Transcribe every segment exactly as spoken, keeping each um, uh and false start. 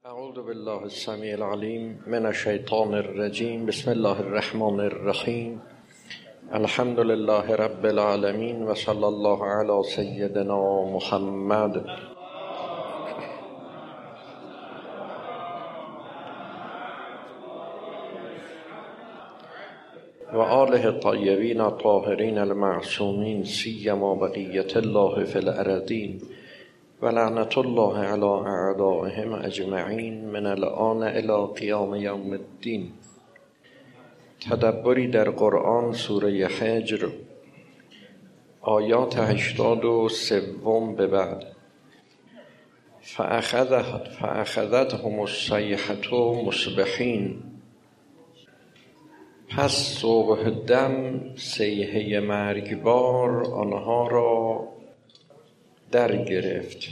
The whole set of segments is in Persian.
اعوذ بالله السمیع العلیم من الشیطان الرجیم. بسم الله الرحمن الرحیم. الحمد لله رب العالمین و صلی الله علی سیدنا محمد. و آله الطیبین الطاهرین المعصومین سیما بقیة الله فی الارضین و لعنت الله علی اعدائهم اجمعین من الآن الی قیام یوم الدین. تدبری در قرآن، سوره حجر، آیات هشتاد و سوم به بعد. فأخذت فأخذتهم الصیحة مصبحین. پس صبح دم صیحه مرگبار آنها را در گرفت.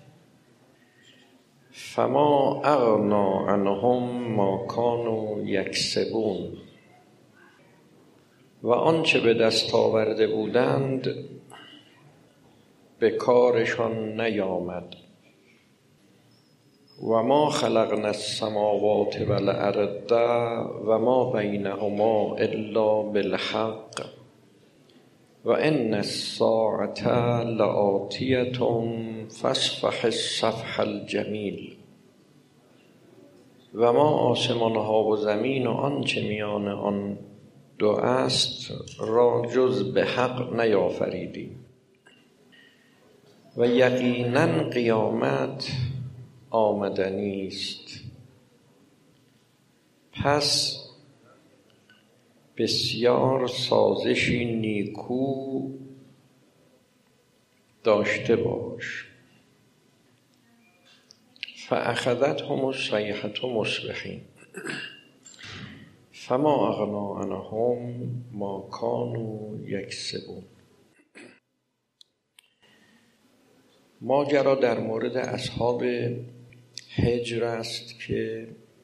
فما اغنا عنهم ما کانوا یکسبون. و آنچه به دست آورده بودند به کارشان نیامد. و ما خلقنا السماوات والارض و ما بینهما الا بالحق و ان الساعة لآتیة فاصفح الصفح الجمیل. و ما آسمان ها و زمین و آنچه میان آن دو است را جز به حق نیافریدیم. و یقینا قیامت آمدنی است. پس بسیار سازشی نیکو داشته باش. فأخذتهم الصیحة مصبحین فما اغنا عنهم ما کانوا یکسبون. ماجرا در مورد اصحاب حجر است که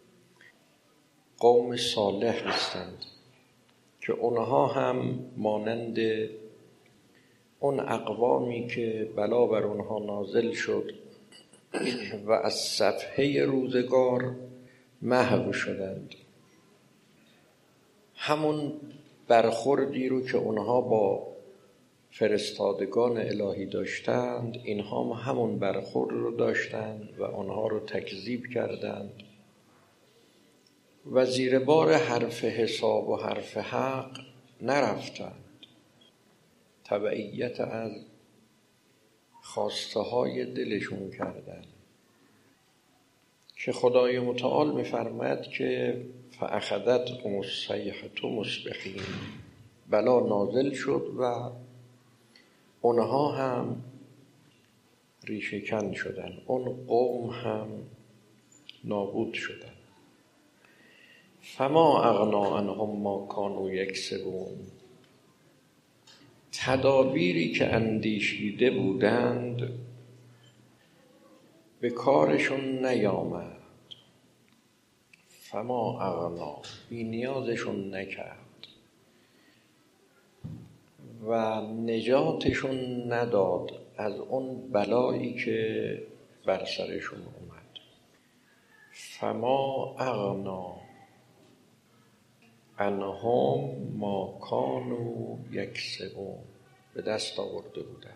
قوم صالح هستند که اونها هم مانند اون اقوامی که بلا بر اونها نازل شد و از صفحه روزگار محو شدند، همون برخوردی رو که اونها با فرستادگان الهی داشتند، اینها هم همون برخورد رو داشتند و اونها رو تکذیب کردند و زیر بار حرف حساب و حرف حق نرفتند. تبعیت از خواسته های دلشون کردند که خدای متعال می‌فرماید که فأخذتهم الصیحة مصبحین. بلا نازل شد و اونها هم ریشه کن شدن، اون قوم هم نابود شدن. فما اغنا عنهم ما کانوا یکسبون. تدابیری که اندیشیده بودند به کارشون نیامد. فما اغنا، بی نیازشون نکرد و نجاتشون نداد از اون بلایی که بر سرشون اومد. فما اغنا عنهم ما کانوا یکسبون. به دست آورده بودن.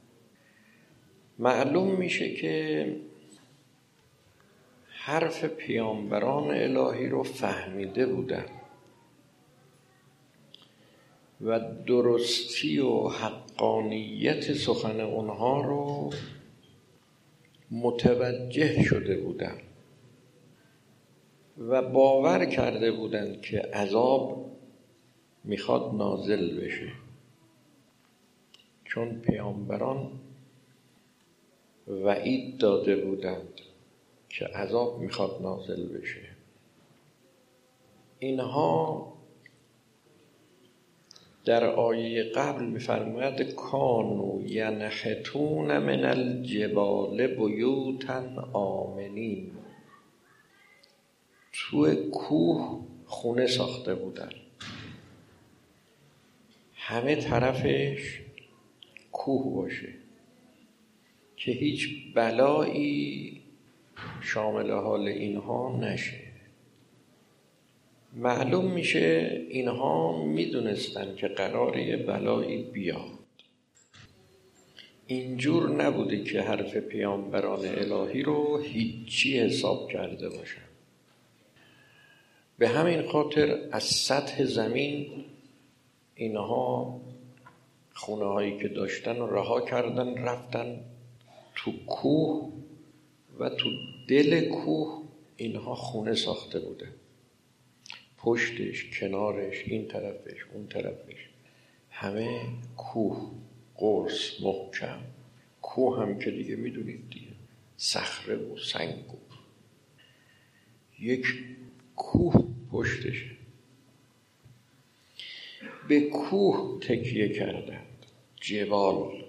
معلوم میشه که حرف پیامبران الهی رو فهمیده بودن و درستی و حقانیت سخن اونها رو متوجه شده بودن و باور کرده بودند که عذاب میخواد نازل بشه، چون پیامبران وعید داده بودند که عذاب میخواد نازل بشه. اینها در آیه قبل می‌فرماید کانوا ینحتون من الجبال بیوتا آمنین. تو کوه خونه ساخته بودن، همه طرفش کوه باشه که هیچ بلایی شامل حال اینها نشه. معلوم میشه اینها میدونستن که قراره یه بلایی بیاد. اینجور نبوده که حرف پیامبران الهی رو هیچی حساب کرده باشن. به همین خاطر از سطح زمین اینها خونه هایی که داشتن رو رها کردن، رفتن تو کوه و تو دل کوه اینها خونه ساخته بوده. پشتش، کنارش، این طرفش، اون طرفش همه کوه، قرص، محکم. کوه هم که دیگه میدونید دیگه، صخره و سنگ و یک کوه پشتشه. به کوه تکیه کردند. جبال،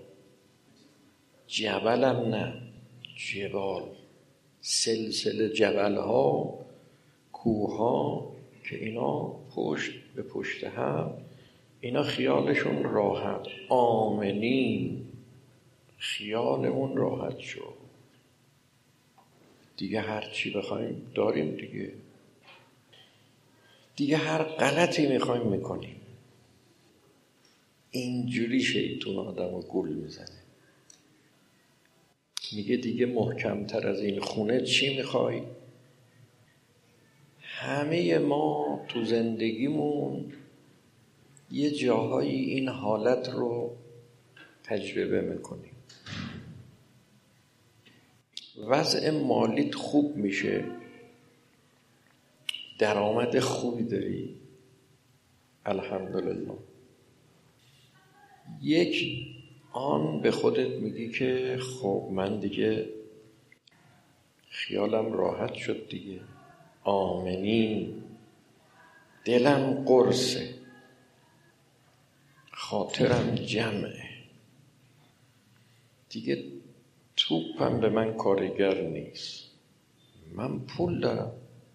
جبلم نه، جبال، سلسله جبل ها، کوه ها که اینا پشت به پشت هم، اینا خیالشون راحت. آمنین، خیالمون راحت شد. دیگه هر چی بخوایم داریم دیگه. دیگه هر غلطی میخوایم میکنیم. اینجوری شیطون آدمو گول میزنه. میگه دیگه محکمتر از این خونه چی میخوای؟ همه ما تو زندگیمون یه جاهایی این حالت رو تجربه میکنیم. وضع مالیت خوب میشه، درآمد خوبی داری، الحمدلله. یک آن به خودت میگی که خب من دیگه خیالم راحت شد دیگه، آمنین، دلم قرصه، خاطرم جمعه، دیگه توپم به من کارگر نیست. من پول دارم.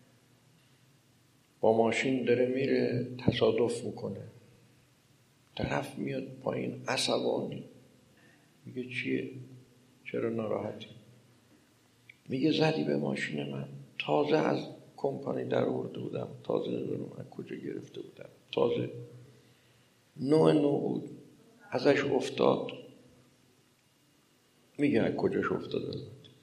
با ماشین داره میره، تصادف میکنه، طرف میاد پایین عصبانی، میگه چیه؟ چرا ناراحتی؟ میگه زدی به ماشین من، تازه از کمپانی در آورده بودم، تازه نمیدونم از کجا گرفته بودم، تازه نوع نوع بود، ازش افتاد. میگه از کجاش افتاده؟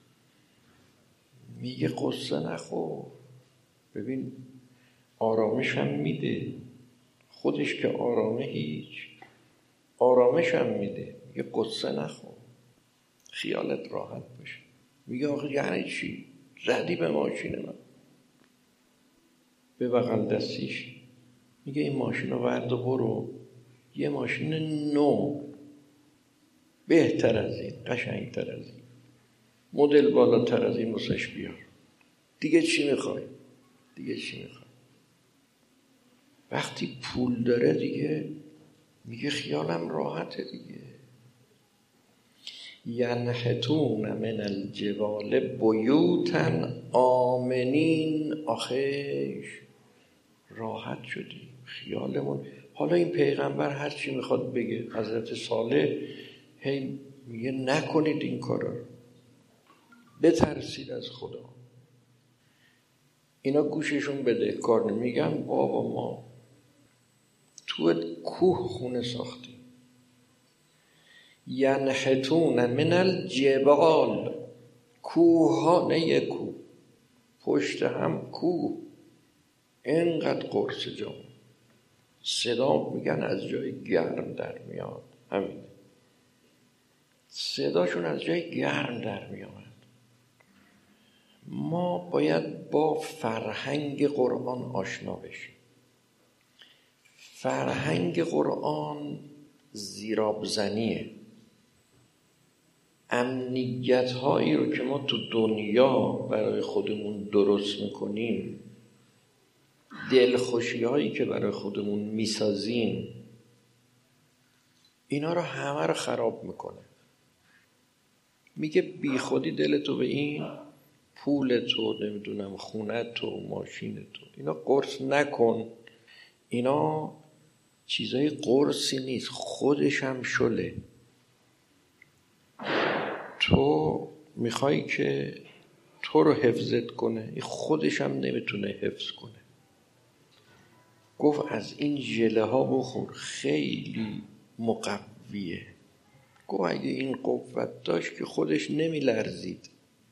میگه قصه نخور، ببین آرامش هم میده، خودش که آرامه هیچ، آرامش هم میده. میگه قصه نخور، خیالت راحت باشه. میگه آخه یعنی چی؟ زدی به ماشین من. به بغل دستیش میگه این ماشین رو ورد و برو، یه ماشین نو، بهتر از این، قشنگتر از این، مدل بالاتر از این واسش بیار. دیگه چی میخوای؟ دیگه چی میخوای؟ وقتی پول داره دیگه میگه خیالم راحته دیگه. ینحتون من الجبال بیوتا آمنین. آخیش راحت شدیم، خیالمون. حالا این پیغمبر هر چی میخواد بگه، حضرت صالح هی میگه نکنید این کارا رو، بترسید از خدا. اینا گوششون بده کار نمیگن. بابا ما تو کوه خونه ساختیم. ینحتون من الجبال، کوه ها، نه یک کوه، پشت هم کوه، اینقدر قرص جام، صدا میگن از جای گرم در میاد. همین صداشون از جای گرم در میاد. ما باید با فرهنگ قرآن آشنا بشیم. فرهنگ قرآن زیرابزنیه. امنیت هایی رو که ما تو دنیا برای خودمون درست میکنیم، دلخوشی هایی که برای خودمون میسازیم، اینا رو همه رو خراب میکنه. میگه بی خودی دلتو به این پول تو، نمیدونم خونه تو، ماشین تو، اینا قرص نکن. اینا چیزای قرصی نیست، خودش هم شله. تو میخوای که تو رو حفظت کنه، این خودش هم نمیتونه حفظ کنه. گفت از این ژله ها بخور، خیلی مقویه. گفت اگه این قوت داشت که خودش نمی لرزید.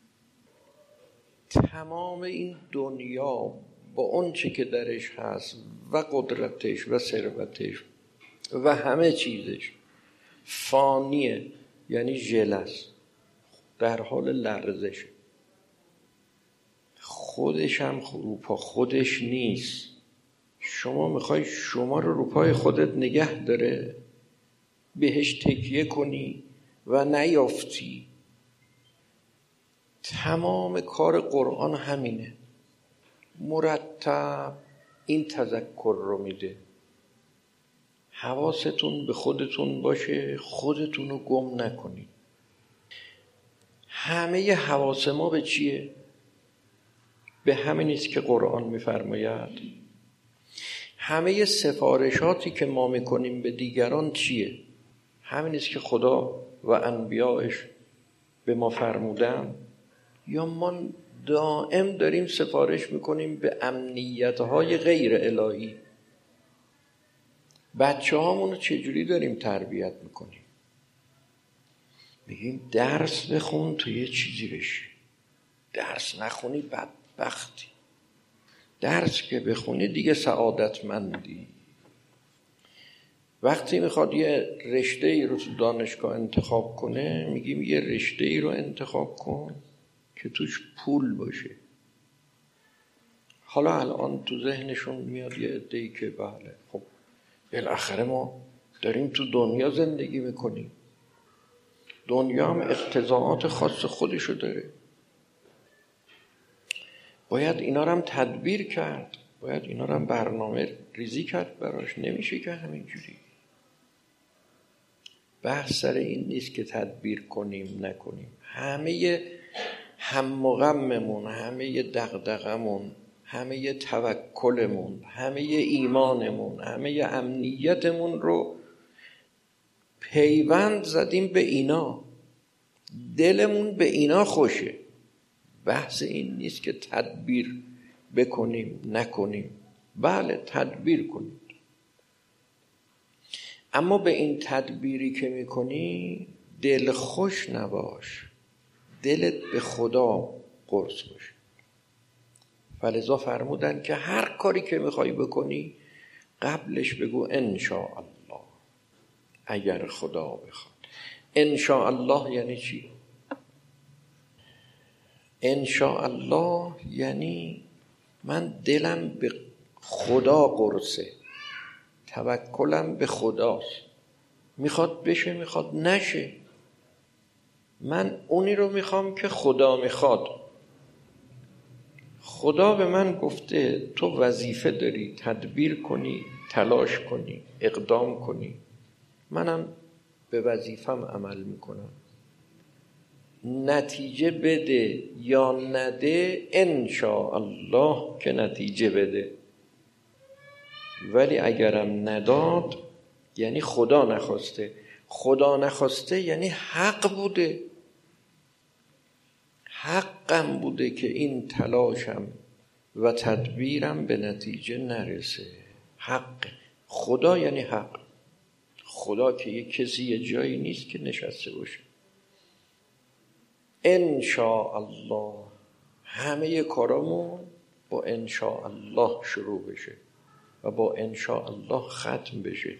تمام این دنیا با اون چه که درش هست و قدرتش و ثروتش و همه چیزش فانیه، یعنی ژله است، در حال لرزش. خودش هم روپا خودش نیست. شما میخوای شما رو روپای خودت نگه داره، بهش تکیه کنی و نیافتی. تمام کار قرآن همینه، مرتب این تذکر رو میده. حواستون به خودتون باشه، خودتون رو گم نکنید. همه حواس ما به چیه؟ به همین است که قرآن میفرماید. همه سفارشاتی که ما میکنیم به دیگران چیه؟ همین است که خدا و انبیاءش به ما فرمودن. یا ما دائم داریم سفارش میکنیم به امنیتهای غیر الهی؟ بچه هامون رو چجوری داریم تربیت میکنیم؟ میگیم درس بخون تو یه چیزی بشی، درس نخونی بدبختی، درس که بخونی دیگه سعادتمندی. وقتی میخواد یه رشته ای رو تو دانشگاه انتخاب کنه، میگیم یه رشته ای رو انتخاب کن که توش پول باشه. حالا الان تو ذهنشون میاد یه عده‌ای که بله خب بالاخره ما داریم تو دنیا زندگی میکنیم، دنیا هم اقتضاعات خاص خودشو داره، باید اینا رو هم تدبیر کرد، باید اینا رو هم برنامه ریزی کرد براش. نمیشه که همینجوری. بحث سر این نیست که تدبیر کنیم نکنیم. همه هم و غممون، همه دغدغمون، همه توکلمون، همه ایمانمون، همه امنیتمون رو پیوند زدیم به اینا. دلمون به اینا خوشه. بحث این نیست که تدبیر بکنیم نکنیم. بله تدبیر کنید، اما به این تدبیری که میکنی دل خوش نباش، دلت به خدا قرص باشه. فلذا فرمودن که هر کاری که میخوای بکنی قبلش بگو انشاءالله، اگر خدا بخواد. انشاءالله یعنی چی؟ انشاءالله یعنی من دلم به خدا قرصه، توکلم به خداست، میخواد بشه میخواد نشه، من اونی رو میخوام که خدا میخواد. خدا به من گفته تو وظیفه داری تدبیر کنی، تلاش کنی، اقدام کنی، منم به وظیفم عمل میکنم. نتیجه بده یا نده انشاءالله که نتیجه بده. ولی اگرم نداد یعنی خدا نخواسته. خدا نخواسته یعنی حق بوده، حقم بوده که این تلاشم و تدبیرم به نتیجه نرسه. حق خدا یعنی حق. خدا که یک کسی یه جایی نیست که نشسته باشه. انشاءالله همه کارامون با انشاءالله شروع بشه و با انشاءالله ختم بشه.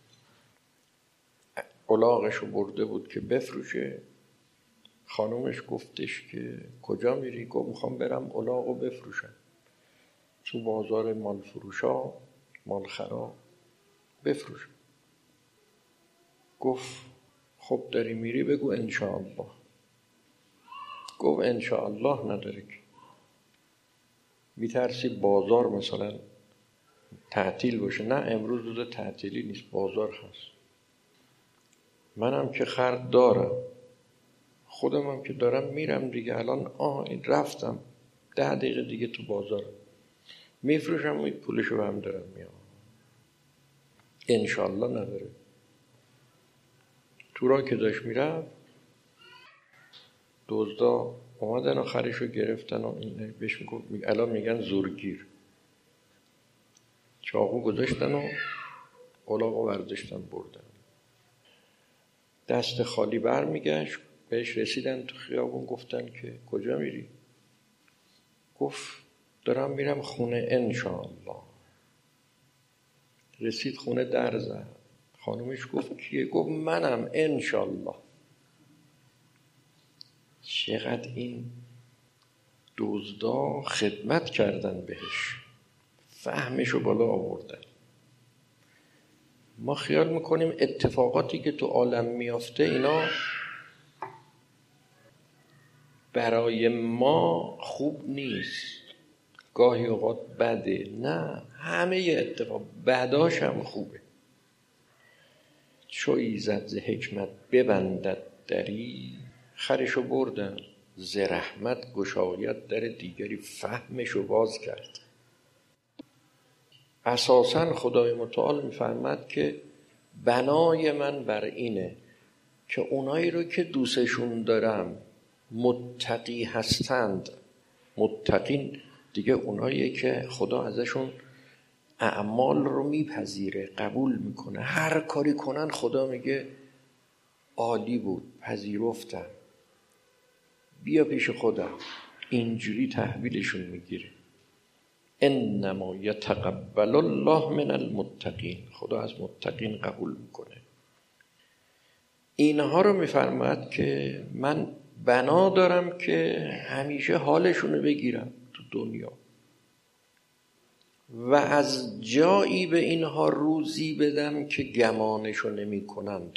الاغشو برده بود که بفروشه، خانومش گفتش که کجا میری؟ گفت میخوام برم الاغو بفروشم تو بازار مال فروشا، مال خرا بفروشم. گفت خب داری میری بگو انشاءالله. گفت انشاءالله نداره که، میترسی بازار مثلا تعطیل باشه. نه امروز روز تعطیلی نیست، بازار هست. منم که خرد دارم، خودم هم که دارم میرم دیگه. الان آه این رفتم ده دقیقه دیگه تو بازارم میفروشم و پولشو هم دارم میام. انشاءالله نداره. تو را که داشت میرم دزدا اومدن و خرشو گرفتن و این بهش میگفت، الان میگن زورگیر. چاقو گذاشتن و الاغو برداشتن بردن. دست خالی برمیگشت، بهش رسیدن تو خیابون، گفتن که کجا میری؟ گفت دارم میرم خونه انشاءالله. رسید خونه در زد. خانومش گفت کیه؟ گفت منم انشاءالله. چقدر این دزدا خدمت کردن بهش، فهمشو بالا آوردن. ما خیال میکنیم اتفاقاتی که تو عالم میافته اینا برای ما خوب نیست، گاهی اوقات بده. نه، همه اتفاق بداش هم خوبه. چو ایزد ز حکمت ببندد دری، خرشو بردن ز رحمت گشاید در دیگری. فهمشو باز کرد. اساساً خدای متعال میفرماد که بنای من بر اینه که اونایی رو که دوستشون دارم متقی هستند. متقین دیگه اونایی که خدا ازشون اعمال رو میپذیره، قبول میکنه. هر کاری کنن خدا میگه عالی بود، پذیرفتم، بیا پیش خودم. اینجوری تحویلشون میگیره. انما یتقبل الله من المتقین. خدا از متقین قبول میکنه. اینها رو میفرماید که من بنا دارم که همیشه حالشون بگیرم تو دنیا و از جایی به اینها روزی بدم که گمانشو نمی کنند.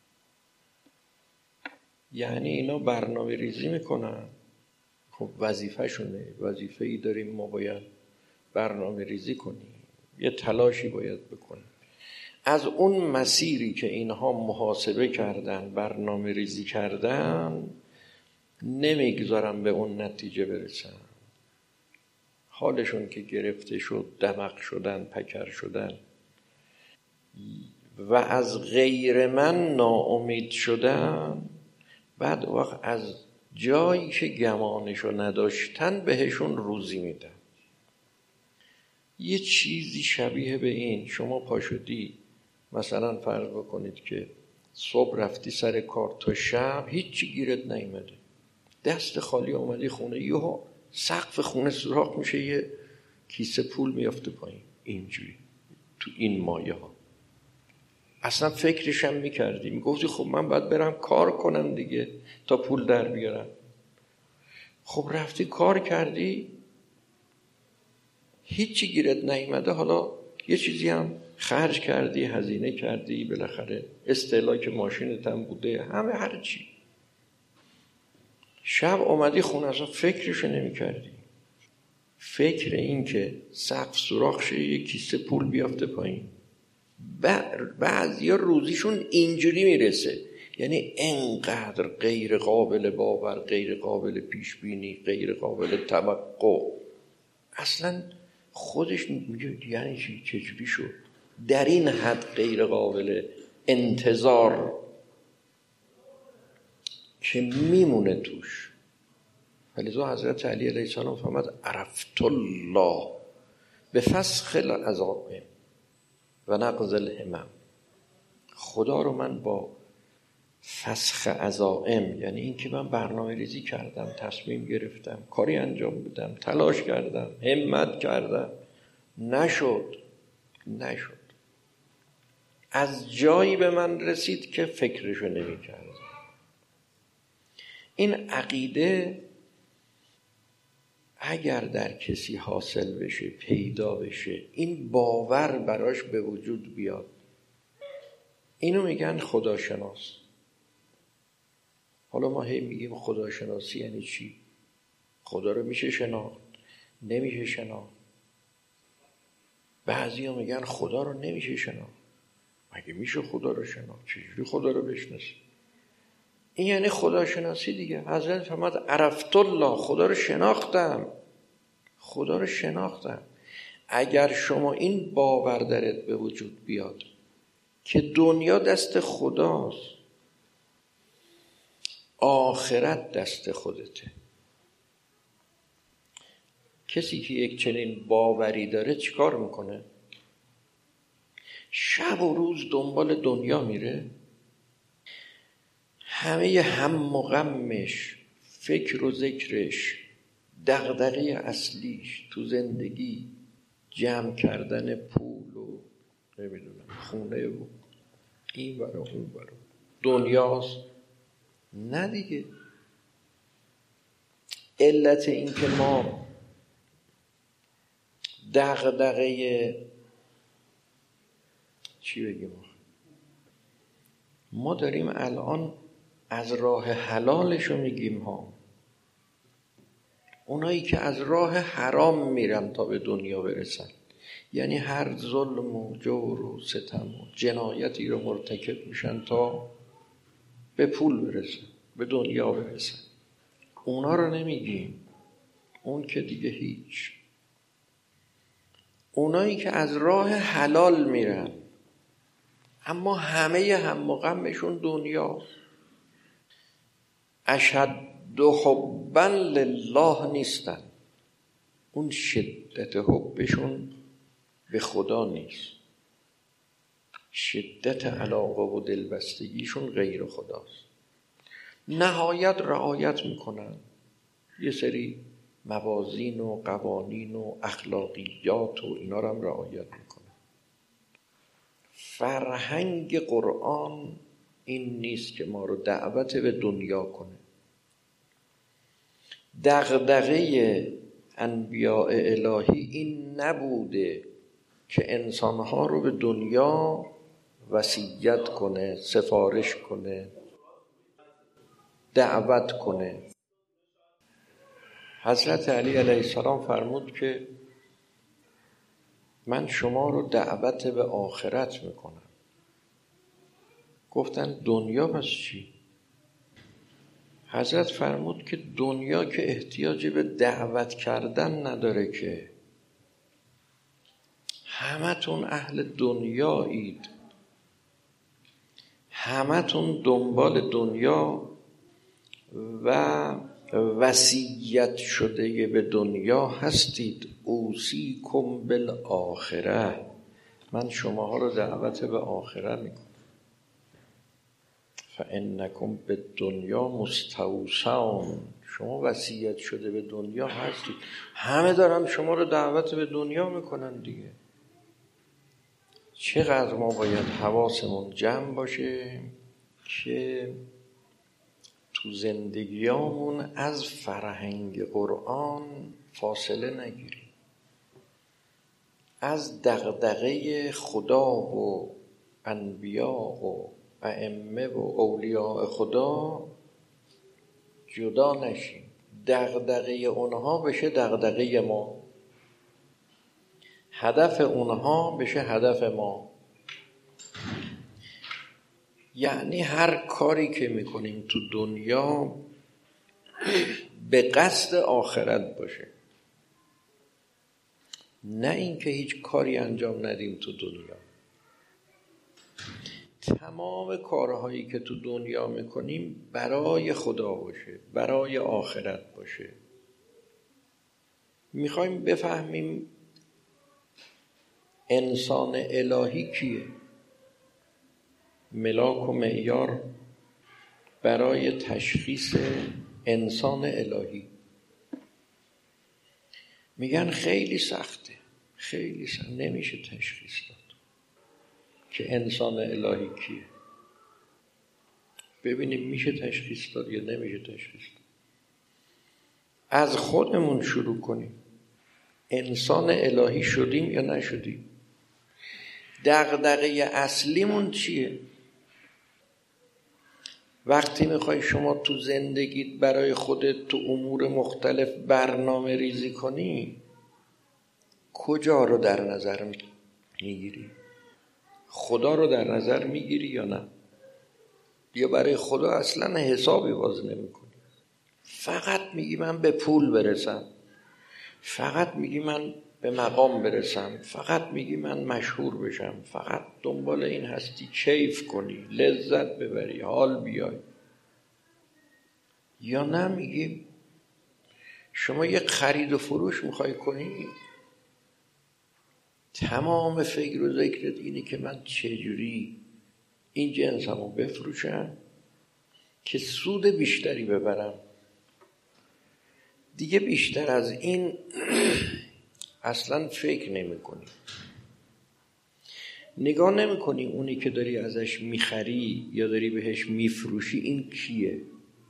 یعنی اینا برنامه ریزی میکنن. خب وظیفه شونه، وظیفه ای داریم ما، باید برنامه ریزی کنیم، یه تلاشی باید بکنیم. از اون مسیری که اینها محاسبه کردن، برنامه ریزی کردن، نمیگذارم به اون نتیجه برسن. حالشون که گرفته شد، دمق شدن، پکر شدن و از غیر من ناامید شدن، بعد وقت از جایی که گمانشو نداشتن بهشون روزی میدن. یه چیزی شبیه به این، شما پاشدی مثلا فرض بکنید که صبح رفتی سر کار تا شب هیچی گیرت نیامده، دست خالی اومدی خونه، یهو سقف خونه سوراخ میشه، یه کیسه پول میافته پایین. اینجوری تو این مایه ها اصلا فکرشم میکردی، میگفتی خب من باید برم کار کنم دیگه تا پول در بیارم. خب رفتی کار کردی، هیچی گیرت نیامده، حالا یه چیزی هم خرج کردی، هزینه کردی، بالاخره استهلاک ماشینت هم بوده، همه هر چی. شب اومدی خونه اصلا فکرشو نمی کردی. فکر این که سقف سوراخ شه، یه کیسه پول بیافته پایین. بعضیا روزیشون اینجوری میرسه، یعنی انقدر غیر قابل باور، غیر قابل پیش بینی، غیر قابل توقع، اصلا خودش میگه یعنی چی، چجوری شد، در این حد غیر قابل انتظار که میمونه توش. فلذا حضرت علی علیه السلام فرمود عرفت الله به فسخ العزائم و نقض الهمم. خدا رو من با فسخ عزائم، یعنی این که من برنامه ریزی کردم، تصمیم گرفتم، کاری انجام بدم، تلاش کردم، همت کردم، نشد نشد از جایی به من رسید که فکرشو نمی کردم. این عقیده اگر در کسی حاصل بشه، پیدا بشه، این باور براش به وجود بیاد، اینو میگن خداشناس. حالا ما هی میگیم خداشناسی یعنی چی؟ خدا رو میشه شناخت؟ نمیشه شناخت. بعضیا میگن خدا رو نمیشه شناخت. مگه میشه خدا رو شناخت؟ چجوری خدا رو بشناسی؟ این یعنی خداشناسی دیگه. حضرت فرمود عرفت الله، خدا رو شناختم، خدا رو شناختم. اگر شما این باور درت به وجود بیاد که دنیا دست خداست، آخرت دست خودته، کسی که یک چنین باوری داره چیکار میکنه؟ شب و روز دنبال دنیا میره، همه هم و غمش، فکر و ذکرش، دغدغه اصلیش تو زندگی جمع کردن پول و نمیدونم خونه و این برا اون برا دنیاست. نه دیگه. علت این که ما دغدغه چی بگیم، ما داریم الان از راه حلالشو میگیم ها. اونایی که از راه حرام میرن تا به دنیا برسن، یعنی هر ظلم و جور و ستم و جنایتی رو مرتکب میشن تا به پول برسن، به دنیا برسن. اونا رو نمیگیم، اون که دیگه هیچ. اونایی که از راه حلال میرن اما همه هم و غمشون دنیاست، اشد حبا لله نیستن، اون شدت حبشون به خدا نیست، شدت علاقه و دلبستگیشون غیر خداست. نهایت رعایت میکنن یه سری موازین و قوانین و اخلاقیات و اینا رو هم رعایت میکنن. فرهنگ قرآن این نیست که ما رو دعوت به دنیا کنه. دغدغه انبیاء الهی این نبوده که انسانها رو به دنیا وصیت کنه، سفارش کنه، دعوت کنه. حضرت علی علیه السلام فرمود که من شما رو دعوت به آخرت میکنم. گفتن دنیا پس چی؟ حضرت فرمود که دنیا که احتیاجی به دعوت کردن نداره، که همتون اهل دنیایید، همتون دنبال دنیا و وصیت شده به دنیا هستید. اوصیکم بالآخره، من شماها رو دعوت به آخره میکنم. فانکم بالدنیا مستوصون، شما وصیت شده به دنیا هستید. همه دارن شما رو دعوت به دنیا میکنن دیگه. چقدر ما باید حواسمون جمع باشه که تو زندگیامون از فرهنگ قرآن فاصله نگیریم، از دغدغه خدا و انبیا و ائمه و اولیاء خدا جدا نشیم. دغدغه اونها بشه دغدغه ما، هدف اونها بشه هدف ما. یعنی هر کاری که میکنیم تو دنیا به قصد آخرت باشه، نه اینکه هیچ کاری انجام ندیم تو دنیا. تمام کارهایی که تو دنیا میکنیم برای خدا باشه، برای آخرت باشه. میخوایم بفهمیم انسان الهی کیه. ملاک و معیار برای تشخیص انسان الهی میگن خیلی سخته، خیلی سخته، نمیشه تشخیص داد که انسان الهی کیه. ببینیم میشه تشخیص داد یا نمیشه تشخیص داد. از خودمون شروع کنیم. انسان الهی شدیم یا نشدیم؟ دغدغه اصلیمون چیه؟ وقتی میخوای شما تو زندگیت برای خودت تو امور مختلف برنامه ریزی کنی، کجا رو در نظر میگیری؟ خدا رو در نظر میگیری یا نه؟ یا برای خدا اصلا حسابی باز نمی کنی؟ فقط میگی من به پول برسم، فقط میگی من به مقام برسم، فقط میگی من مشهور بشم، فقط دنبال این هستی کیف کنی، لذت ببری، حال بیای. یا نه میگی شما یه خرید و فروش میخوای کنی، تمام فکر و ذکرت اینه که من چجوری این جنسمو بفروشم که سود بیشتری ببرم. دیگه بیشتر از این اصلا فکر نمی کنی. نگاه نمی کنی اونی که داری ازش میخری یا داری بهش میفروشی این کیه.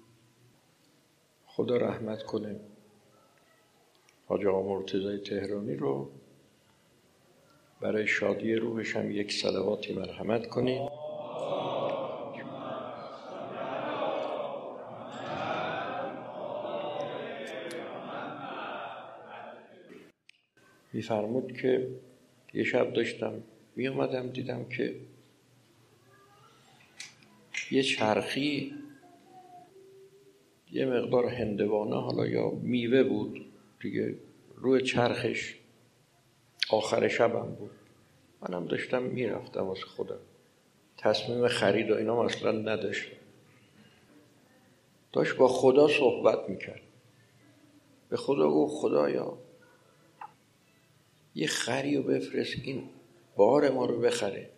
خدا رحمت کنه حاج آقا مرتضی تهرانی رو، برای شادی روحش هم یک صلواتی مرحمت کنیم. میفرمود که یه شب داشتم می اومدم دیدم که یه چرخی یه مقدار هندوانه حالا یا میوه بود دیگه روی چرخش، آخر شبم بود، منم داشتم میرفتم واسه خودم، تصمیم خرید و اینا اصلا نداشتم، داشت با خدا صحبت میکرد. به خدا گفت خدایا یه خری رو بفرست این بار ما رو بخره.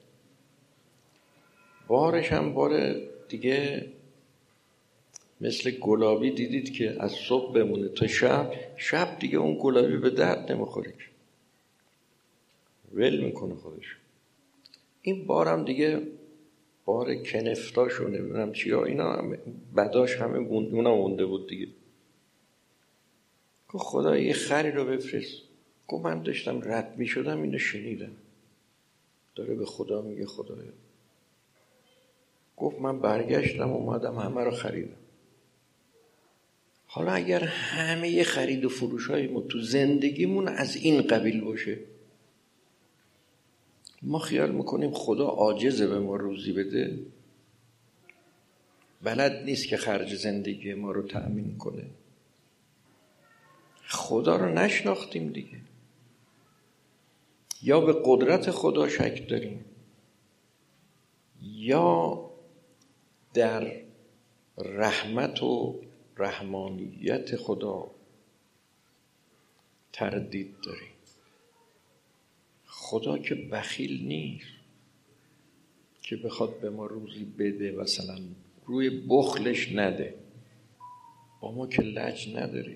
بارش هم بار دیگه مثل گلابی دیدید که از صبح بمونه تا شب، شب دیگه اون گلابی به درد نمیخوره، ول میکنه خودش. این بارم دیگه بار کنفتاش و نمیدونم چیا اینا بداش همه اونا مونده بود دیگه. گفت خدا یه خری رو بفرست. گفت من داشتم رد میشدم اینو شنیدم داره به خدا میگه خدایا. گفت من برگشتم اومدم همه رو خریدم. حالا اگر همه یه خرید و فروش های ما تو زندگیمون از این قبیل باشه، ما خیال میکنیم خدا عاجزه به ما روزی بده، بلد نیست که خرج زندگی ما رو تأمین کنه. خدا رو نشناختیم دیگه، یا به قدرت خدا شک داریم یا در رحمت و رحمانیت خدا تردید داریم. خدا که بخیل نیست که بخواد به ما روزی بده مثلا روی بخلش نده، با ما که لج نداره.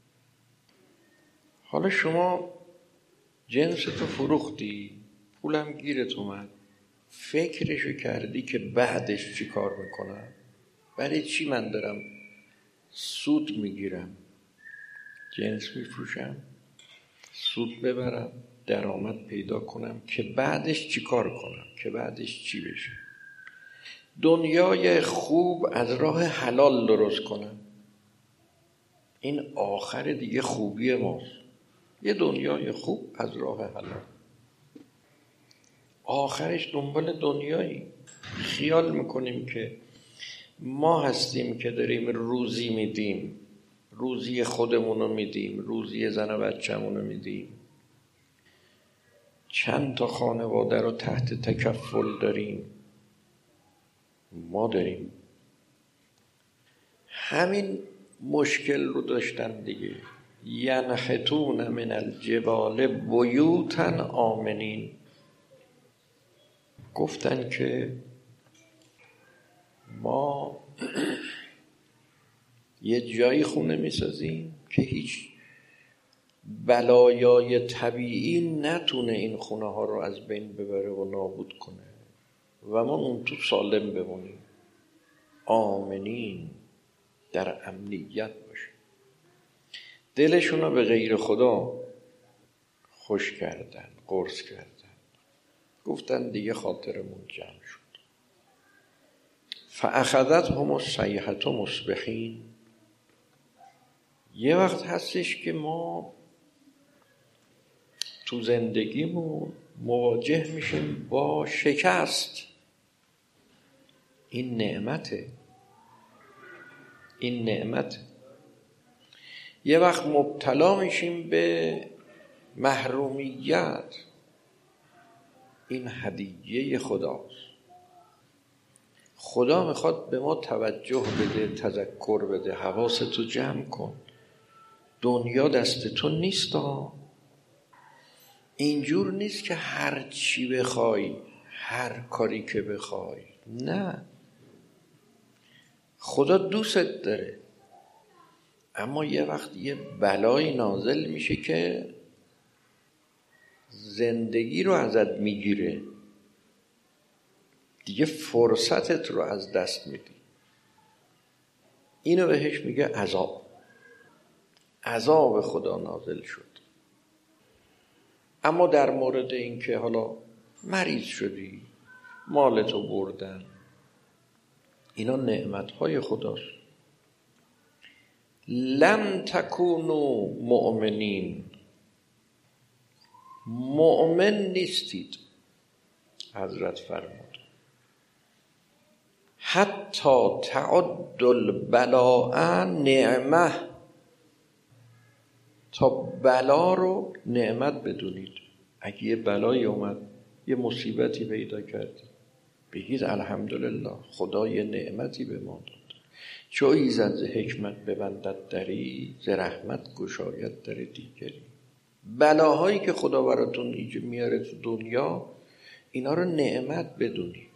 حالا شما جنستو فروختی، پولم گیرت اومد، فکرشو کردی که بعدش چی کار میکنم؟ برای چی من دارم سود میگیرم؟ جنس میفروشم سود ببرم درآمد پیدا کنم که بعدش چی کار کنم، که بعدش چی بشه؟ دنیای خوب از راه حلال درست کنم. این آخر دیگه خوبی ماست، یه دنیای خوب از راه حلال. آخرش دنبال دنیایی خیال میکنیم که ما هستیم که داریم روزی میدیم، روزی خودمونو میدیم، روزی زن و بچه‌مونو میدیم، چند تا خانواده رو تحت تکفل داریم. ما داریم همین مشکل رو داشتن دیگه. ینحتون من الجبال بیوتا آمنین. گفتن که ما یه جایی خونه میسازیم که هیچ بلایای طبیعی نتونه این خونه ها رو از بین ببره و نابود کنه و ما اون تو سالم بمونیم، آمنین، در امنیت باشیم. دلشون رو به غیر خدا خوش کردن، قرص کردن. گفتن دیگه خاطرمون جمع شد. فاخذتهم الصیحة مصبحین. یه وقت هستش که ما تو زندگیمون مواجه میشیم با شکست. این نعمته، این نعمت. یه وقت مبتلا میشیم به محرومیت. این هدیه خداست. خدا میخواد به ما توجه بده، تذکر بده، حواستو جمع کن. دنیا دست تو نیست ها. اینجور نیست که هر چی بخوای، هر کاری که بخوای. نه، خدا دوستت داره، اما یه وقت یه بلایی نازل میشه که زندگی رو ازت میگیره، دیگه فرصتت رو از دست میدی. اینو بهش میگه عذاب. عذاب خدا نازل شد. اما در مورد این که حالا مریض شدی، مالتو بردن، اینا نعمتهای خداست. لم تکونوا مؤمنین، مؤمن نیستید. حضرت فرمود حتی تعد البلاء نعمه، تا بلا رو نعمت بدونید. اگه یه بلایی اومد، یه مصیبتی پیدا کردی، بگید الحمدلله، خدا یه نعمتی به ما داد. چو ایزد ز حکمت ببندد دری، ز رحمت گشاید در دیگری. بلاهایی که خدا براتون ایجاد میاره تو دنیا، اینا رو نعمت بدونید.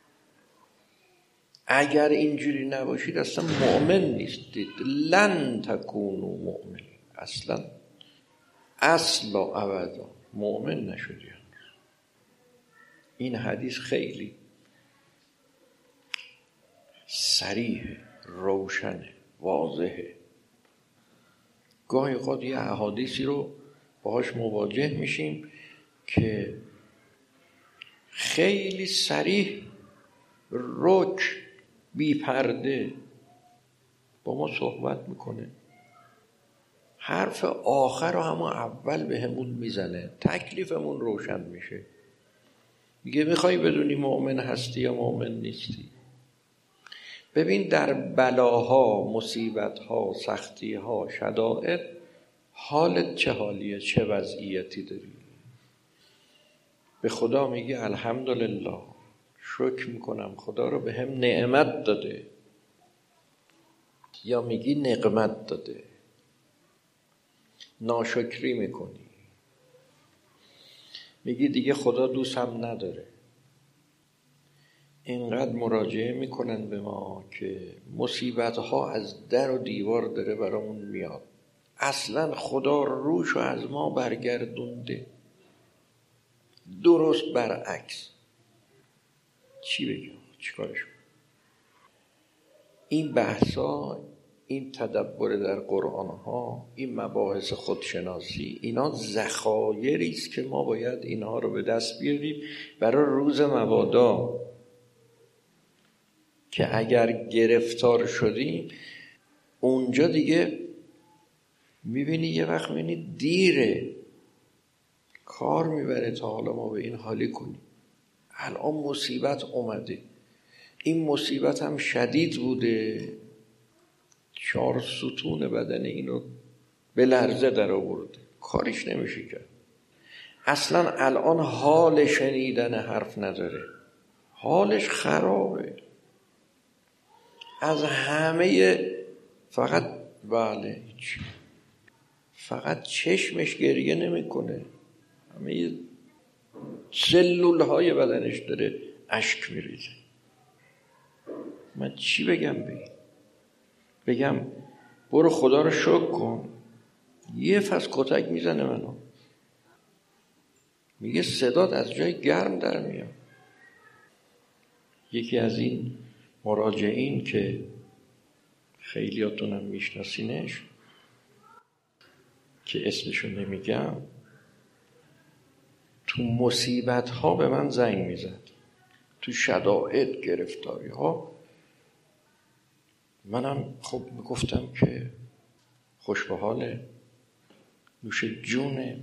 اگر اینجوری نباشید اصلا مؤمن نیستید. لن تکونوا مؤمنین، اصلا اصل و ابدا مؤمن نشدید. این حدیث خیلی صریح، روشنه، واضحه. گاهی اوقات یه احادیثی رو باهاش مواجه میشیم که خیلی صریح، رک، بی پرده با ما صحبت میکنه. حرف آخر رو همون اول به همون میزنه، تکلیفمون روشن میشه. میگه میخوای بدونی مؤمن هستی یا مؤمن نیستی؟ ببین در بلاها، مصیبتها، سختیها، شدائد، حالت چه حالیه، چه وضعیتی داری؟ به خدا میگی الحمدلله، شکر میکنم خدا رو به هم نعمت داده، یا میگی نقمت داده؟ ناشکری میکنی، میگی دیگه خدا دوستم نداره. اینقدر مراجعه میکنن به ما که مصیبت ها از در و دیوار داره برامون میاد، اصلا خدا روش رو از ما برگردونده. درست برعکس. چی بگم؟ چی کارش کنم؟ این بحثا، این تدبر در قرآن ها، این مباحث خودشناسی، اینا ذخایری است که ما باید اینها رو به دست بیاریم برای روز مبادا، که اگر گرفتار شدیم اونجا دیگه میبینی یه وقت میبینی دیره، کار میبره تا حالا ما به این حالی کنیم. الان مصیبت اومده، این مصیبت هم شدید بوده، چهار ستون بدن اینو به لرزه در آورده، کاریش نمیشه کرد. اصلا الان حال شنیدن حرف نداره، حالش خرابه. از همه فقط بله هیچ، فقط چشمش گریه نمیکنه، همه سلول های بدنش داره اشک میریزه. من چی بگم به این؟ بگم برو خدا رو شکر کن؟ یه فصل کتک میزنه منو، میگه صدات از جای گرم در میاد. یکی از این مراجعین که خیلیاتونم میشناسینش، که اسمشو نمیگم، تو مصیبت ها به من زنگ میزد، تو شدائد، گرفتاری ها. منم خب میگفتم که خوش به حاله، نوش جونه.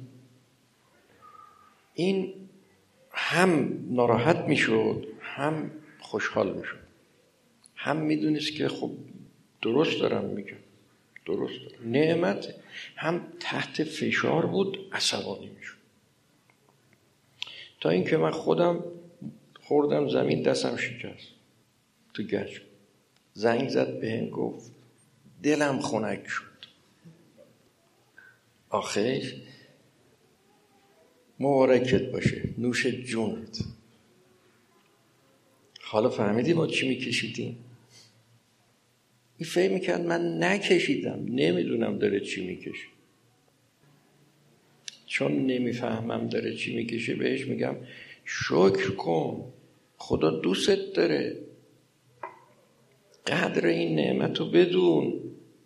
این هم ناراحت میشد، هم خوشحال میشد، هم میدونست که خب درست دارم میگم، درست دارم، نعمت. هم تحت فشار بود، عصبانی میشد، تا اینکه من خودم خوردم زمین، دستم شکست تو گچ. زنگ زد بهم، گفت دلم خنک شد. آخه مبارکت باشه، نوش جونت. حالا فهمیدی ما چی میکشیدیم؟ این فکر میکرد من نکشیدم، نمیدونم داره چی میکشه. چون نمیفهمم داره چی میکشه بهش میگم شکر کن، خدا دوست داره، قدر این نعمتو بدون.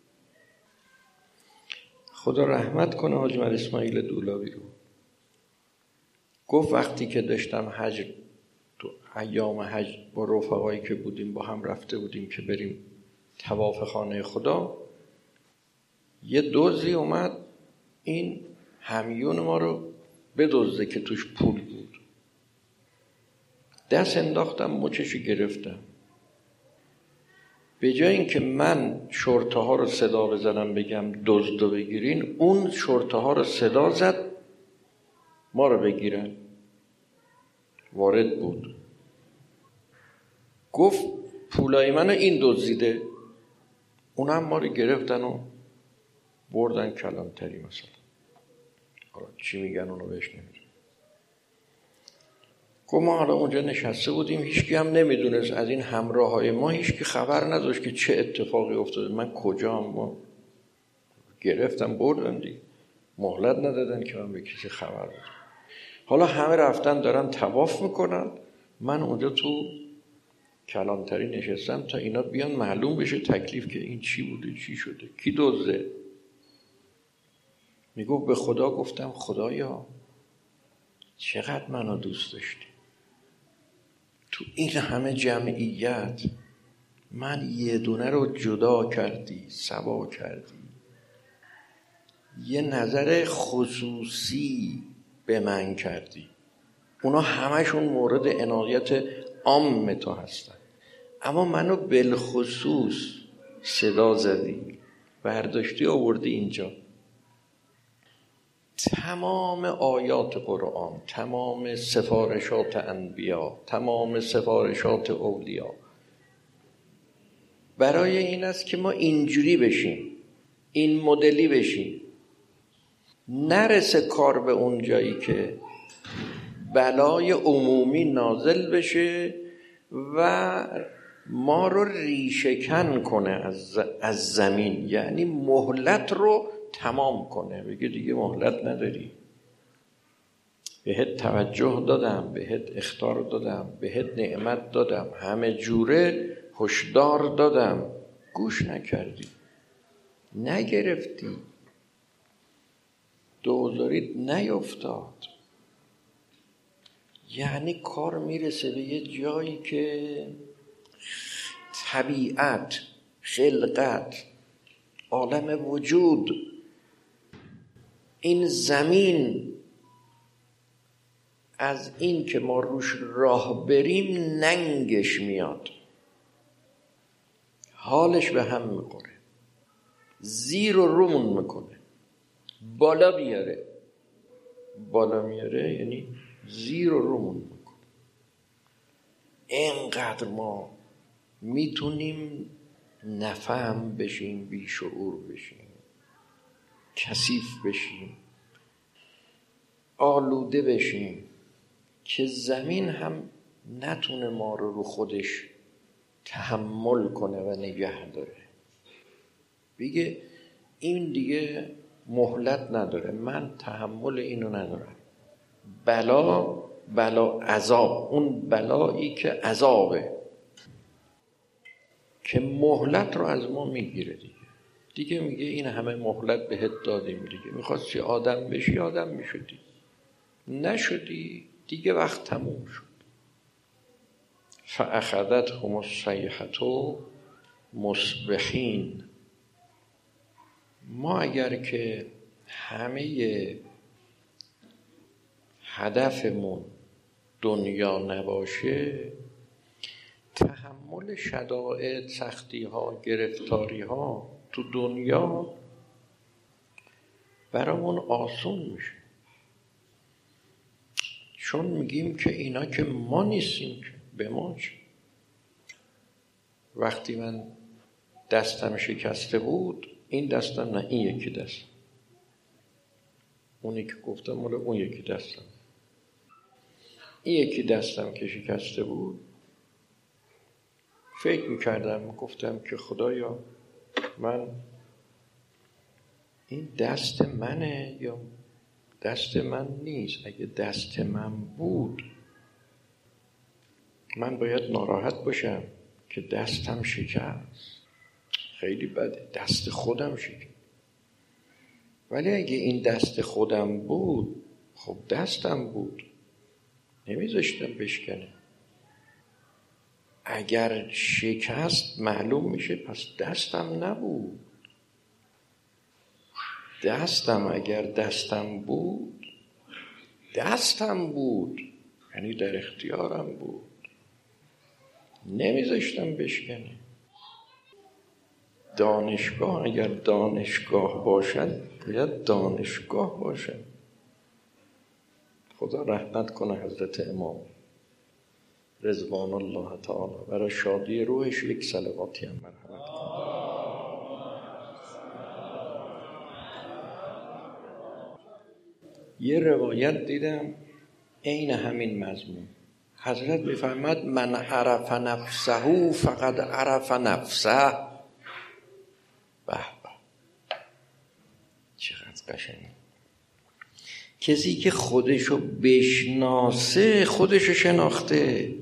خدا رحمت کنه حاج مر اسماعیل دولابی رو. گفت وقتی که داشتم حج، تو ایام حج با رفقایی که بودیم با هم رفته بودیم که بریم طواف خانه خدا، یه دزدی اومد این همیون ما رو بدزده که توش پول بود. دست انداختم مچشو گرفتم. به جای اینکه من شرطه ها رو صدا بزنم بگم دزدو بگیرین، اون شرطه ها رو صدا زد ما رو بگیرن. وارد بود گفت پولای منو این دزدیده. اونم ما رو گرفتن و بردن کلانتری مثلا. حالا چی میگن اونو بهش نمیدونم. گفت ما حالا اونجا نشسته بودیم، هیچکی هم نمیدونست از این همراه های ما، هیچکی خبر نداشت که چه اتفاقی افتاده. من کجا هم ما گرفتم بردن دیگه، مهلت ندادن که من به کسی خبر بدم. حالا همه رفتن دارن طواف میکنن، من اونجا تو کلانتری نشستم تا اینا بیان معلوم بشه تکلیف که این چی بوده چی شده کی دزده. میگفت به خدا گفتم خدایا چقدر منو دوست داشتی، تو این همه جمعیت من یه دونه رو جدا کردی، سوا کردی، یه نظر خصوصی به من کردی. اونا همشون مورد عنایت عام تو هستن، اما منو بالخصوص صدا زدی، برداشتی آوردی اینجا. تمام آیات قرآن، تمام سفارشات انبیا، تمام سفارشات اولیا برای این است که ما اینجوری بشیم، این مدلی بشیم. نرسه کار به اون جایی که بلای عمومی نازل بشه و ما رو ریشه‌کن کنه از از زمین، یعنی مهلت رو تمام کنه، بگه دیگه مهلت نداری، بهت توجه دادم، بهت اخطار دادم، بهت نعمت دادم، همه جوره هشدار دادم، گوش نکردی، نگرفتی، دوزاریت نیفتاد. یعنی کار میرسه به یه جایی که طبیعت، خلقت، عالم وجود، این زمین از این که ما روش راه بریم ننگش میاد، حالش به هم میخوره، زیر و رومون میکنه، بالا بیاره. بالا میاره یعنی زیر و رومون میکنه. اینقدر ما میتونیم نفهم بشیم، بیشعور بشیم، کثیف بشیم، آلوده بشیم که زمین هم نتونه ما رو رو خودش تحمل کنه و نگه داره. بگه این دیگه مهلت نداره، من تحمل اینو ندارم. بلا بلا عذاب، اون بلایی که عذابه که مهلت رو از ما میگیره دیگه. دیگه میگه این همه مهلت بهت دادیم، دیگه میخواستی آدم بشی آدم میشدی، نشدی دیگه وقت تموم شد. فاخذتهم الصیحة مصبحین. ما اگر که همه هدفمون دنیا نباشه، تحمل شدائد، سختی ها، گرفتاری ها تو دنیا برامون آسون میشه، چون میگیم که اینا که ما نیستیم، که به ما چه. وقتی من دستم شکسته بود، این دستم نه، این یکی دست، اونی که گفتم مال اون یکی دستم. این یکی دستم که شکسته بود، فکر میکردم، گفتم که خدایا من این دست منه یا دست من نیست؟ اگه دست من بود من باید ناراحت باشم که دستم شکست، خیلی بده، دست خودم شکست. ولی اگه این دست خودم بود، خب دستم بود، نمیذاشتم بشکنه. اگر شکست معلوم میشه پس دستم نبود. دستم اگر دستم بود، دستم بود، یعنی در اختیارم بود، نمیذاشتم بشکنه. دانشگاه اگر دانشگاه باشد باید دانشگاه باشد. خدا رحمت کنه حضرت امام رضوان الله تعالی، برای شادی روحش یک صلواتی هم مرحمت کنه. یه روایت دیدم عین همین مضمون، حضرت میفرماد من عرف نفسه فقد عرف نفسه. به به، چقدر قشنگه. کسی که خودشو بشناسه خودشو شناخته.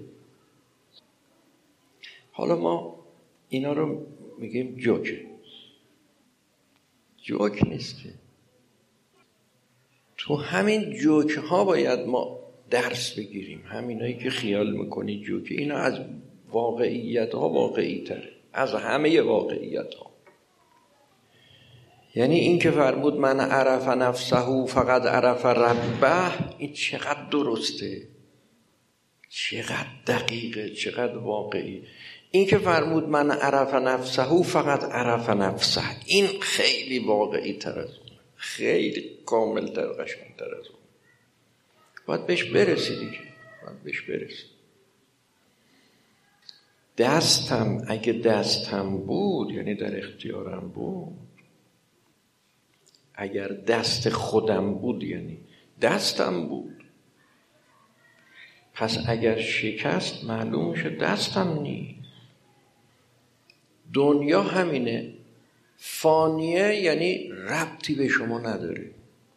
حالا ما اینا رو میگیم جوک، جوک نیسته. تو همین جوک ها باید ما درس بگیریم. همینایی که خیال میکنی جوک، اینا از واقعیت ها واقعی تره، از همه واقعیت ها. یعنی این که فرمود من عرف نفسه فقط عرف ربه، این چقدر درسته، چقدر دقیقه، چقدر واقعی. این که فرمود من عرف نفسه فقط عرف نفسه، این خیلی واقعی تر از اون، خیلی کامل تر، قشنگ تر از اون. باید بهش برسی دیگه، باید بهش برسی. دستم اگه دستم بود، یعنی در اختیارم بود. اگر دست خودم بود یعنی دستم بود. پس اگر شکست معلوم میشه دستم نیست. دنیا همینه، فانیه، یعنی ربطی به شما نداره.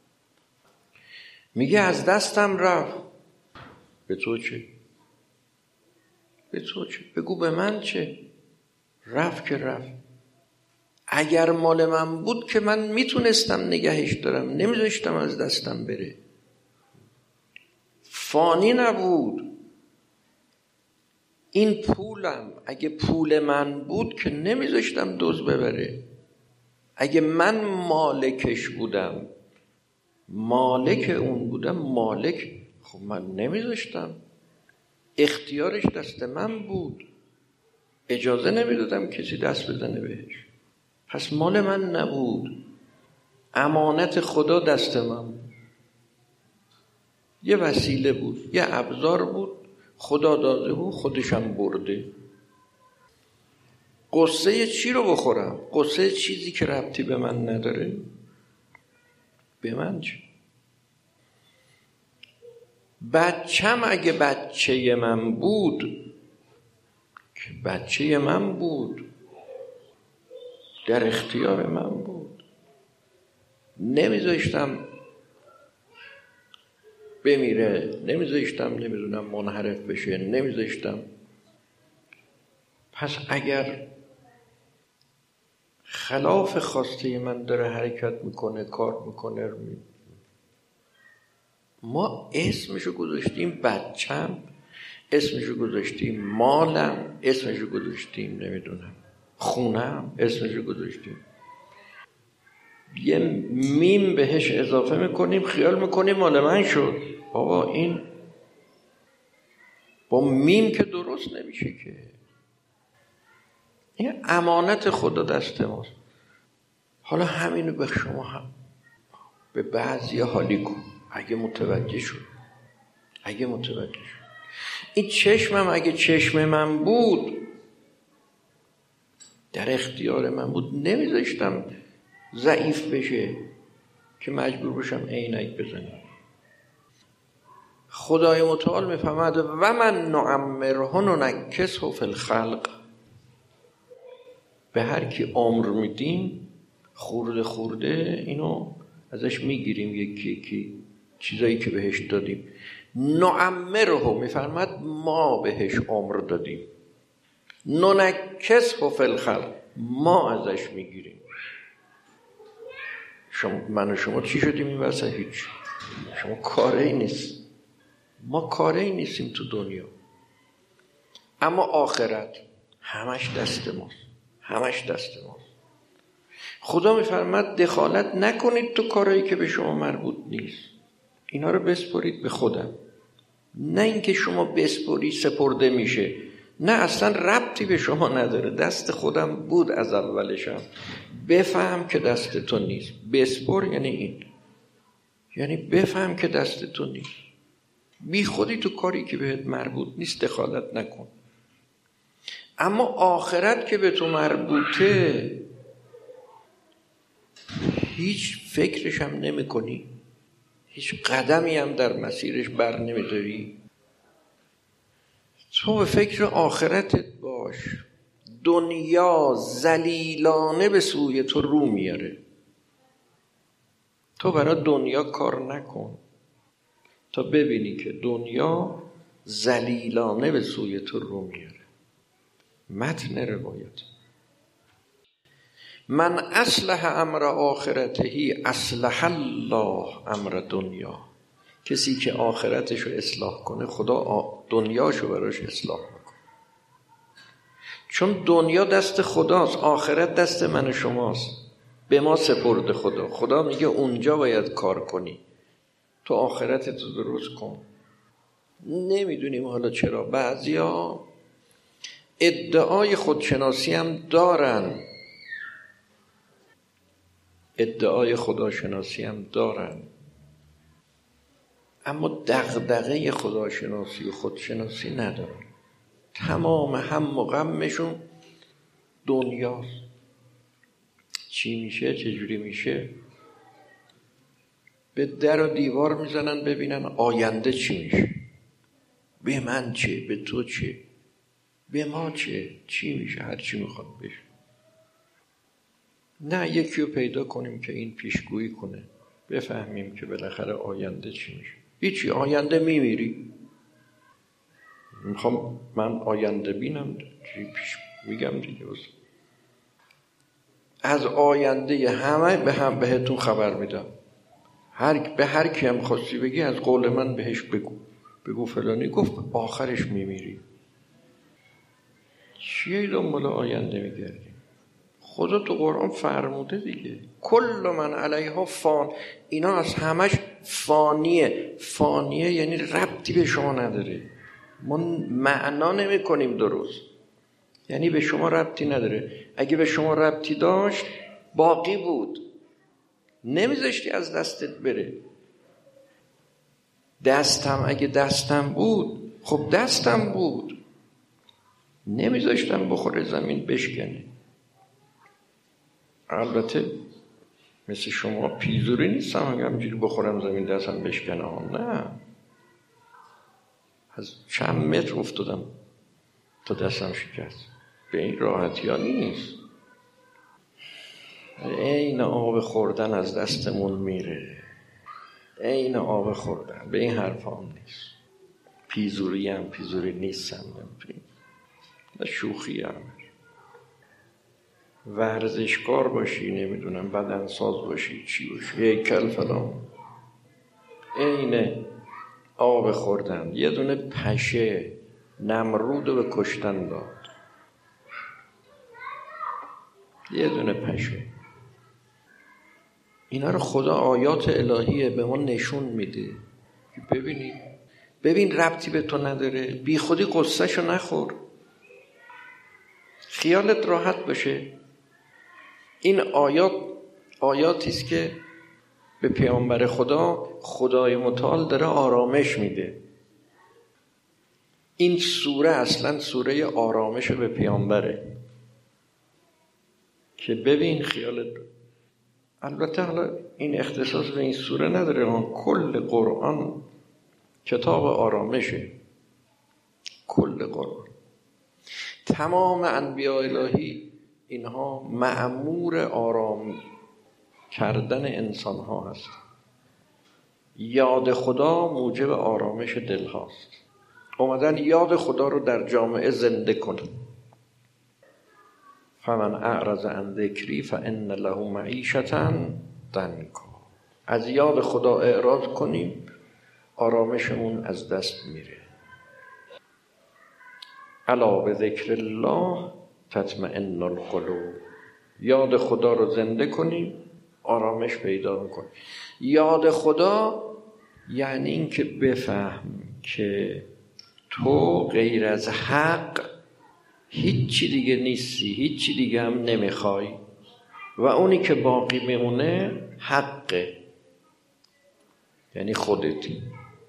میگه از دستم رفت، به تو چه؟ به تو چه؟ بگو به من چه؟ رفت که رفت. اگر مال من بود که من میتونستم نگهش دارم، نمیذاشتم از دستم بره. فانی نبود. این پولم اگه پول من بود که نمیذاشتم دزد ببره. اگه من مالکش بودم، مالک اون بودم، مالک، خب من نمیذاشتم. اختیارش دست من بود، اجازه نمیدادم کسی دست بزنه بهش. پس مال من نبود، امانت خدا دست من بود. یه وسیله بود، یه ابزار بود، خدا داده بود، خودشم برده. قصه چی رو بخورم؟ قصه چیزی که ربطی به من نداره. به من چه؟ بچم اگه بچه من بود، که بچه من بود، در اختیار من بود، نمیذاشتم بمیره، نمیذاشتم نمیدونم منحرف بشه، نمیذاشتم. پس اگر خلاف خواسته من داره حرکت میکنه، کار میکنه، ما اسمشو گذاشتیم بچم، اسمشو گذاشتیم مالم، اسمشو گذاشتیم نمیدونم خونم، اسمشو گذاشتیم، یه میم بهش اضافه میکنیم، خیال میکنیم مال من شد. بابا این با میم که درست نمیشه که. این امانت خدا دست ماست. حالا همینو به شما هم به بعضی حالی کن، اگه متوجه شد، اگه متوجه شد. این چشمم اگه چشم من بود، در اختیار من بود، نمیذاشتم ضعیف بشه. که مجبور بشم عینک بزنم. خدای متعال میفهمد و من نعمره ننکسه فی الخلق، به هر کی عمر میدیم خورده خورده اینو ازش میگیریم، یکی یکی چیزایی که بهش دادیم. نعمره میفرماد ما بهش عمر دادیم، ننکسه فی الخلق ما ازش میگیریم. شما من و شما چی شدیم این واسه؟ هیچ. شما کاری نیست، ما کاری نیستیم تو دنیا. اما آخرت همش دست ماست، همش دست ماست. خدا میفرماد دخالت نکنید تو کارهایی که به شما مربوط نیست، اینا رو بسپرید به خودم. نه اینکه شما بسپری سپرده میشه، نه اصلا ربطی به شما نداره، دست خودم بود از اولشم. بفهم که دست تو نیست، بسپر یعنی این، یعنی بفهم که دست تو نیست. بی خودی تو کاری که بهت مربوط نیست دخالت نکن. اما آخرت که به تو مربوطه هیچ فکرش هم نمی کنی، هیچ قدمی هم در مسیرش بر نمی داری. تو به فکر آخرتت باش. دنیا ذلیلانه به سوی تو رو میاره، تو برای دنیا کار نکن تا ببینی که دنیا ذلیلانه به سوی تو رو میاره. متن روایت: من اصلح امر آخرته اصلح الله امر دنیا. کسی که آخرتشو اصلاح کنه خدا دنیاشو براش اصلاح میکنه. چون دنیا دست خداست، آخرت دست من و شماست، به ما سپرده خدا. خدا میگه اونجا باید کار کنی، تو آخرتتو درست کن. نمیدونیم حالا چرا بعضیا ادعای خودشناسی هم دارن، ادعای خداشناسی هم دارن، اما دغدغه خداشناسی و خودشناسی ندارن. تمام هم و غمشون دنیاست. چی میشه، چجوری میشه، به در و دیوار میزنن ببینن آینده چی میشه. به من چه، به تو چه، به ما چه، چی میشه، هر چی میخواد بشه. نه یکی رو پیدا کنیم که این پیشگویی کنه، بفهمیم که بالاخره آینده چی میشه. هیچی، آینده میمیری. میخوام من آینده بینم، چی پیش میگم دیگه. از آینده همه به هم بهتون خبر میدم. هر به هر کی هم خواستی بگی از قول من بهش بگو، بگو فلانی گفت آخرش میمیری. چیه دنبال آینده میگردی؟ خدا تو قرآن فرموده دیگه کل من علیها فان. اینا از همش فانیه. فانیه یعنی ربطی به شما نداره، ما معنا نمی کنیم درست، یعنی به شما ربطی نداره. اگه به شما ربطی داشت باقی بود، نمیذاشتی از دستت بره. دستم اگه دستم بود خب دستم بود، نمیذاشتم بخوره زمین بشکنه. البته مثل شما پیزوری نیستم اگه همجوری بخورم زمین دستم بشکنه، نه، از چند متر افتادم تا دستم شکست. به این راحتی ها نیست. این آب خوردن از دستمون میره، این آب خوردن به این حرف هم نیست. پیزوری هم پیزوری نیستم، نه شوخی هم. ورزشکار باشی، نمیدونم بدنساز باشی، چی باشی، هیکل فلان، این آب خوردن. یه دونه پشه نمرود رو به کشتن داد، یه دونه پشه. اینا رو خدا آیات الهیه به ما نشون میده. ببینید، ببین ربطی به تو نداره، بی خودی قصهشو نخور، خیالت راحت باشه. این آیات آیاتی است که به پیامبر خدا خدای متعال داره آرامش میده. این سوره اصلا سوره آرامش به پیامبره که ببین خیالت البته حالا این اختصاص به این سوره نداره، کل قرآن کتاب آرامشه. کل قرآن، تمام انبیاء الهی اینها مأمور آرام کردن انسان ها هست. یاد خدا موجب آرامش دل هاست. اومدن یاد خدا رو در جامعه زنده کنن. فمن اعرض عن ذکری فان له معیشة ضنکا. از یاد خدا اعراض کنیم آرامشمون از دست میره. الا بذکر الله تطمئن القلوب. یاد خدا رو زنده کنیم آرامش پیدا میکنیم. یاد خدا یعنی این که بفهم که تو غیر از حق هیچی دیگه نیستی، هیچی دیگه هم نمیخوای و اونی که باقی میمونه حقه، یعنی خودتی.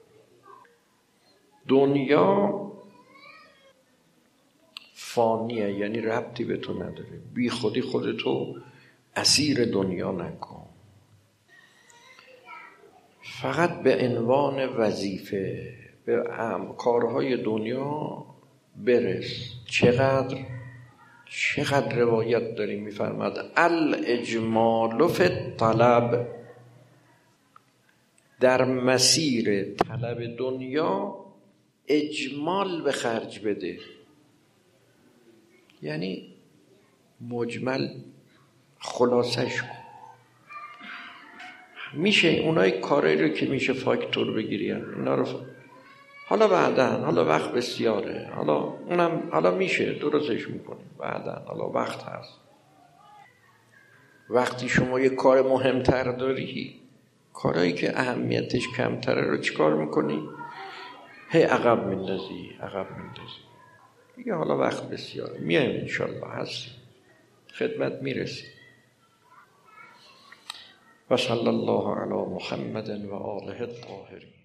دنیا فانیه، یعنی ربطی به تو نداره. بی خودی خودتو اسیر دنیا نکن. فقط به عنوان وظیفه به کارهای دنیا برس. چقدر چقدر روایت داریم میفرماد الاجمال فی الطلب. در مسیر طلب دنیا اجمال به خرج بده، یعنی مجمل خلاصش کن. میشه اونای کارایی رو که میشه فاکتور بگیری اینا رو حالا بعداً، حالا وقت بسیاره، حالا اونم حالا میشه درستش میکنیم بعداً، حالا وقت هست. وقتی شما یه کار مهمتر داری، کارایی که اهمیتش کمتره رو چیکار میکنی؟ هی عقب میندازی عقب میندازی دیگه. حالا وقت بسیاره، میایم انشالله، هستیم، خدمت میرسیم. و صلی الله علی محمد و آله الطاهرین.